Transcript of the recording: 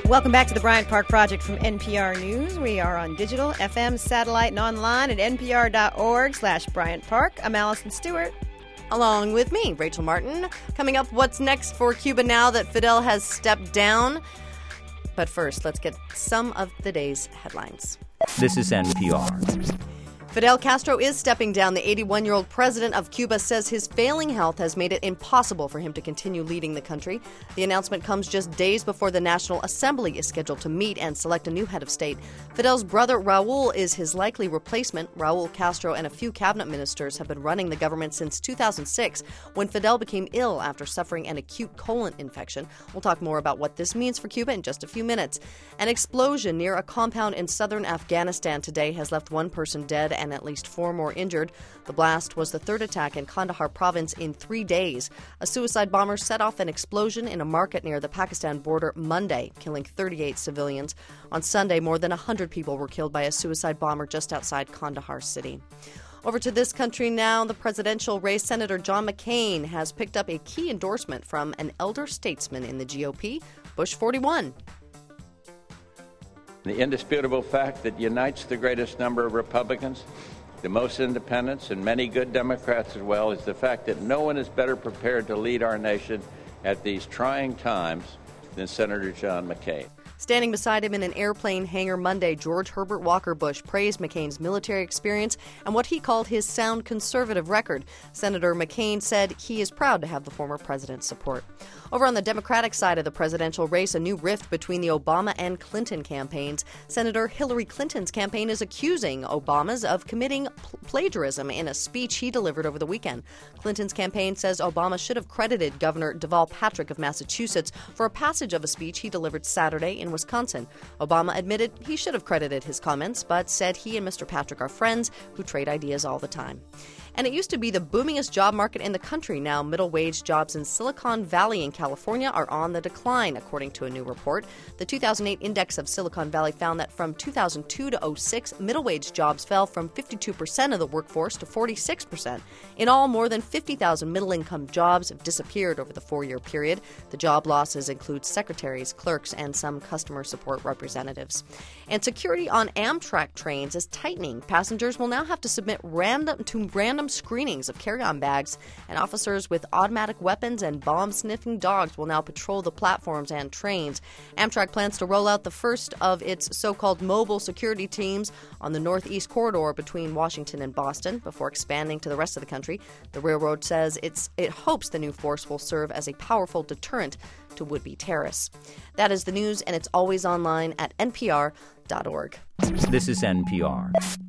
Welcome back to the Bryant Park Project from NPR News. We are on digital, FM, satellite, and online at npr.org/Bryant Park. I'm Allison Stewart. Along with me, Rachel Martin. Coming up, what's next for Cuba now that Fidel has stepped down? But first, let's get some of the day's headlines. This is NPR. Fidel Castro is stepping down. The 81-year-old president of Cuba says his failing health has made it impossible for him to continue leading the country. The announcement comes just days before the National Assembly is scheduled to meet and select a new head of state. Fidel's brother Raul is his likely replacement. Raul Castro and a few cabinet ministers have been running the government since 2006, when Fidel became ill after suffering an acute colon infection. We'll talk more about what this means for Cuba in just a few minutes. An explosion near a compound in southern Afghanistan today has left one person dead and at least 4 more injured. The blast was the third attack in Kandahar province in 3 days. A suicide bomber set off an explosion in a market near the Pakistan border Monday, killing 38 civilians. On Sunday, more than 100 people were killed by a suicide bomber just outside Kandahar city. Over to this country now. The presidential race, Senator John McCain has picked up a key endorsement from an elder statesman in the GOP, Bush 41. The indisputable fact that unites the greatest number of Republicans, the most independents, and many good Democrats as well, is the fact that no one is better prepared to lead our nation at these trying times than Senator John McCain. Standing beside him in an airplane hangar Monday, George Herbert Walker Bush praised McCain's military experience and what he called his sound conservative record. Senator McCain said he is proud to have the former president's support. Over on the Democratic side of the presidential race, a new rift between the Obama and Clinton campaigns. Senator Hillary Clinton's campaign is accusing Obama's of committing plagiarism in a speech he delivered over the weekend. Clinton's campaign says Obama should have credited Governor Deval Patrick of Massachusetts for a passage of a speech he delivered Saturday in Wisconsin. Obama admitted he should have credited his comments, but said he and Mr. Patrick are friends who trade ideas all the time. And it used to be the boomingest job market in the country. Now, middle-wage jobs in Silicon Valley in California are on the decline, according to a new report. The 2008 Index of Silicon Valley found that from 2002 to 2006, middle-wage jobs fell from 52% of the workforce to 46%. In all, more than 50,000 middle-income jobs have disappeared over the 4-year period. The job losses include secretaries, clerks, and some customer support representatives. And security on Amtrak trains is tightening. Passengers will now have to submit random screenings of carry-on bags, and officers with automatic weapons and bomb-sniffing dogs will now patrol the platforms and trains. Amtrak plans to roll out the first of its so-called mobile security teams on the Northeast Corridor between Washington and Boston before expanding to the rest of the country. The railroad says it hopes the new force will serve as a powerful deterrent to would-be terrorists. That is the news, and it's always online at npr.org. This is NPR.